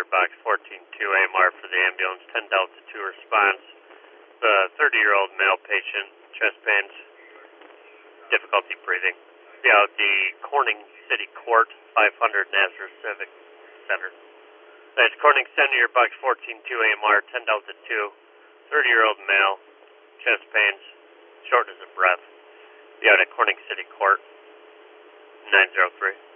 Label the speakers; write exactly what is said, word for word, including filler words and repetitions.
Speaker 1: box fourteen two A M R for the ambulance, ten Delta two response. The thirty-year-old male patient, chest pains, difficulty breathing. Yeah, the Corning City Court, five hundred Nazareth Civic Center. That's Corning Center, your box fourteen two A M R, ten Delta two, thirty-year-old male, chest pains, shortness of breath. Yeah, at Corning City Court, nine zero three.